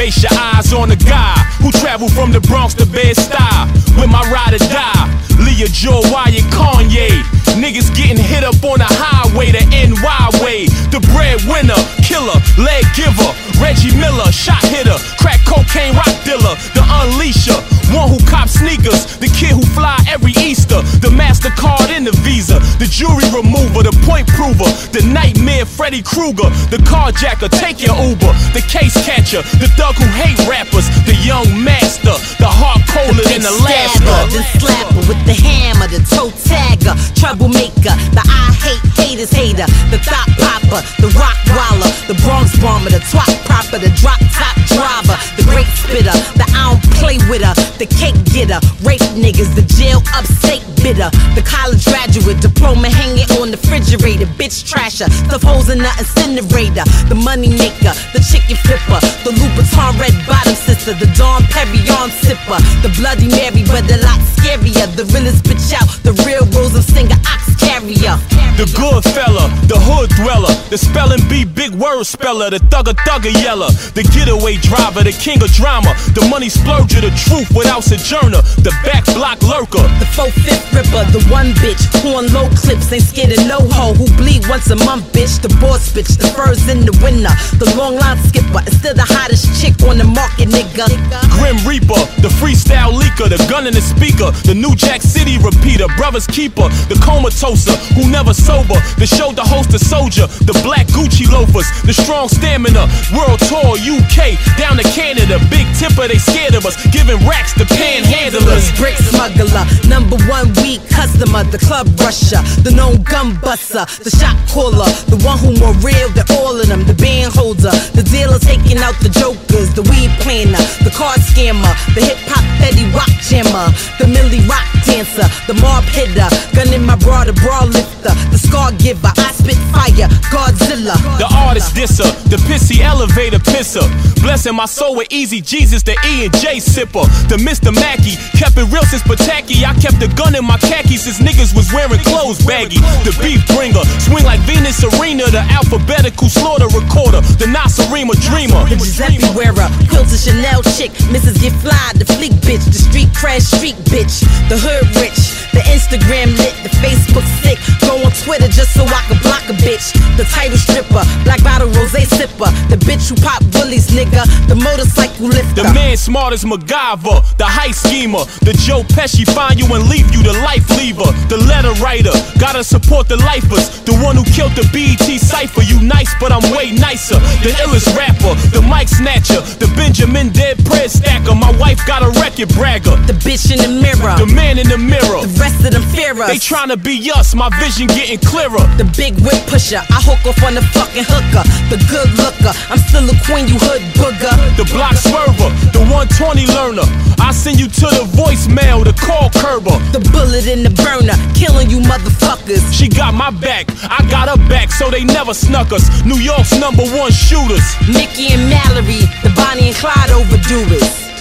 Base your eyes on the guy who traveled from the Bronx to Bed-Stuy with my ride or die. Leah Joe, Wyatt, Kanye. Niggas getting hit up on the highway, the NY way. The breadwinner, killer, leg giver, Reggie Miller, shot hitter, crack cocaine rock dealer, the unleasher, one who cops sneakers, the kid who fly every Easter, the MasterCard and the Visa, the jewelry remover, the point prover, the nightmare Freddy Krueger, the carjacker, take your Uber, the case catcher, the thug who hate rappers, the young master, the heart colder than the last one. The slapper with the hammer, the toe tagger, troublemaker, the I hate haters hater, the thought popper, the rock waller, the Bronx bomber, the twat propper, the drop top driver, the great spitter, the I don't play with her, the cake getter, rape niggas, the jail upstate bitter, the college graduate, diploma hanging on the refrigerator, bitch trasher, stuff holes in the incinerator, the money maker, the chicken flipper, the Louboutin red bottom sister, the Dom Perignon sipper, the Bloody Mary, but a lot scarier, the realest bitch out, the real Rose of Singer ox carrier, the good fella, the hood dweller, the spelling bee big word speller, the thugger yeller, the getaway driver, the king of drama, the money splurger, the truth without sojourner, the back block lurker, the 4/5 ripper, the one bitch who on low clips ain't scared of no hoe, who bleed once a month bitch, the boss bitch, the furs in the winter, the long line skipper, and still the hottest chick on the market, nigga. Grim Reaper, the freestyle leaker, the gun in the speaker, the New Jack City repeater, brother's keeper, the comatoser who never sober, the shoulder host, the soldier, the black Gucci loafers, the strong stamina, world tour, UK, down to Canada, big tipper, they scared of us, giving racks to panhandlers. Brick smuggler, number one weed customer, the club rusher, the known gun buster, the shot caller, the one who more real than all of them, the band holder, the dealer taking out the jokers, the weed planner, the card scammer, the hip hop Fetty rock jammer, the Millie rock dancer, the mob hitter, gun in my bra, the bra lifter, the scar giver, I spit fire, Godzilla, the artist disser, the pissy elevator pisser, blessing my soul with Easy Jesus, the E and J sipper, the Mr. Mackey, kept it real since Pataki, I kept the gun in my khaki since niggas was wearing clothes baggy, the beef bringer, swing like Venus Arena, the alphabetical slaughter recorder, the Nasarima dreamer, the Giuseppe wearer, quilted Chanel chick, Mrs. Get Fly, the fleek bitch, the street crash street bitch, the hood rich, the Instagram lit, the Facebook sick, go on Twitter just so I can block a bitch, the title stripper, black bottle rosé sipper, the bitch who pop bullies nigga, the motorcycle lifter, the man smart as MacGyver, the high schemer, the Joe Pesci find you and leave you, the life leaver, the letter writer, gotta support the lifers, the one who killed the BET cypher, you nice but I'm way nicer, the illest rapper, the mic snatcher, the Benjamin Dead Prayer stacker, my wife got a record bragger, the bitch in the mirror, the man in the mirror, the rest of them fear us, they tryna be us, my vision getting clearer, the big whip pusher, I hook off on the fucking hooker, the good looker, I'm still a queen, you hood booger, the block swerver, the 120 learner, I send you to the voicemail, the call curber, the bullet in the burner, killing you motherfuckers, she got my back, I got her back, so they never snuck us, New York's #1 shooters, Mickey and Mallory, the Bonnie and Clyde overdoers.